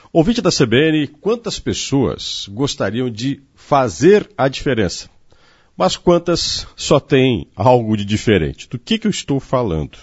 Ouvinte da CBN, quantas pessoas gostariam de fazer a diferença? Mas quantas só têm algo de diferente? Do que eu estou falando?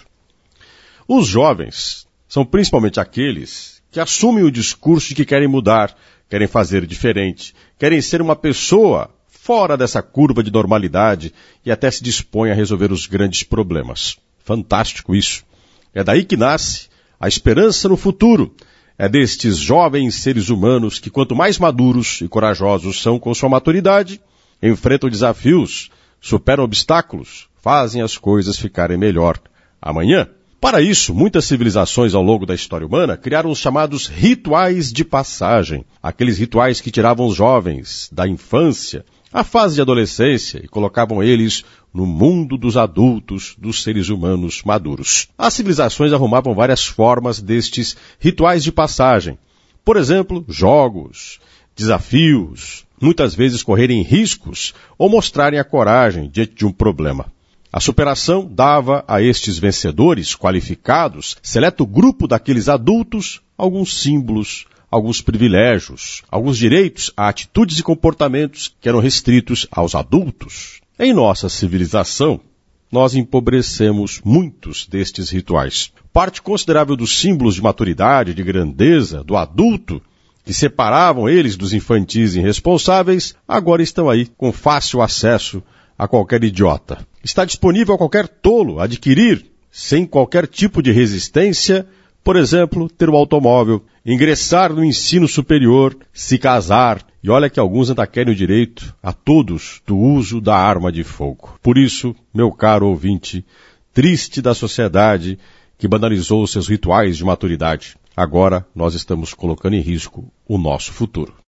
Os jovens são principalmente aqueles que assumem o discurso de que querem mudar, querem fazer diferente, querem ser uma pessoa fora dessa curva de normalidade e até se dispõem a resolver os grandes problemas. Fantástico isso. É daí que nasce a esperança no futuro. É destes jovens seres humanos que, quanto mais maduros e corajosos são com sua maturidade, enfrentam desafios, superam obstáculos, fazem as coisas ficarem melhor amanhã. Para isso, muitas civilizações ao longo da história humana criaram os chamados rituais de passagem, aqueles rituais que tiravam os jovens da infância à fase de adolescência e colocavam eles no mundo dos adultos, dos seres humanos maduros. As civilizações arrumavam várias formas destes rituais de passagem. Por exemplo, jogos, desafios, muitas vezes correrem riscos ou mostrarem a coragem diante de um problema. A superação dava a estes vencedores qualificados, seleto grupo daqueles adultos, alguns símbolos, alguns privilégios, alguns direitos a atitudes e comportamentos que eram restritos aos adultos. Em nossa civilização, nós empobrecemos muitos destes rituais. Parte considerável dos símbolos de maturidade, de grandeza, do adulto, que separavam eles dos infantis irresponsáveis, agora estão aí com fácil acesso a qualquer idiota. Está disponível a qualquer tolo adquirir, sem qualquer tipo de resistência, por exemplo, ter um automóvel, ingressar no ensino superior, se casar, e olha que alguns ainda querem o direito a todos do uso da arma de fogo. Por isso, meu caro ouvinte, triste da sociedade que banalizou seus rituais de maturidade, agora nós estamos colocando em risco o nosso futuro.